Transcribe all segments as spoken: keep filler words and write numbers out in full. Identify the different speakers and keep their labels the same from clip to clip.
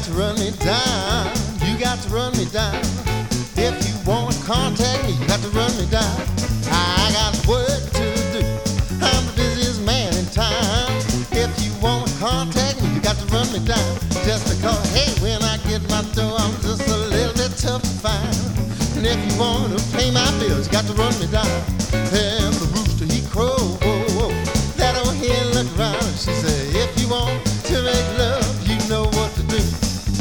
Speaker 1: got to run me down. You got to run me down. If you want to contact me, you got to run me down. I got work to do. I'm the busiest man in town. If you want to contact me, you got to run me down. Just because, hey, when I get my dough, I'm just a little bit tough to find. And if you want to pay my bills, you got to run me down. And the rooster, he crow. That old hen looked around and she said, if you want to make love, you know what to do.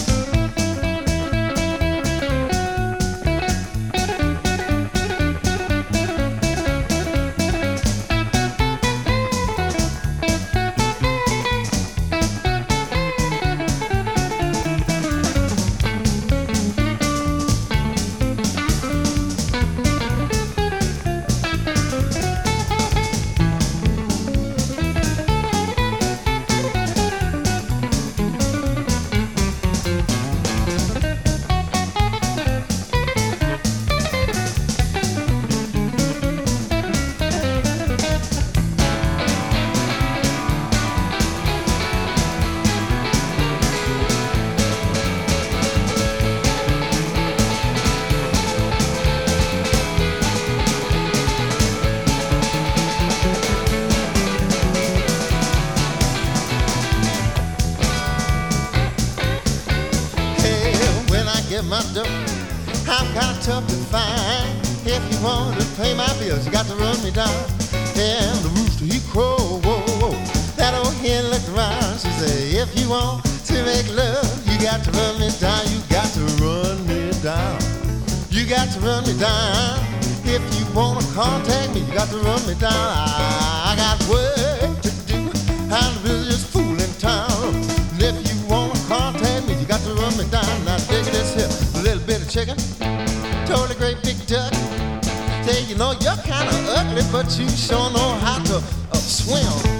Speaker 1: My dough, I'm kind of tough to find. If you want to pay my bills, you got to run me down. And the rooster, he crow, whoa, whoa. That old hen looked around, she said, if you want to make love, you got to run me down. You got to run me down. You got to run me down. If you want to contact me, you got to run me down. I, I got work to do. I'm the busiest fool in town. And if you want to contact me, you got to run me down. Now dig this here, a little bit of chicken, totally great big duck. Say, you know, you're kind of ugly, but you sure know how to uh, swim.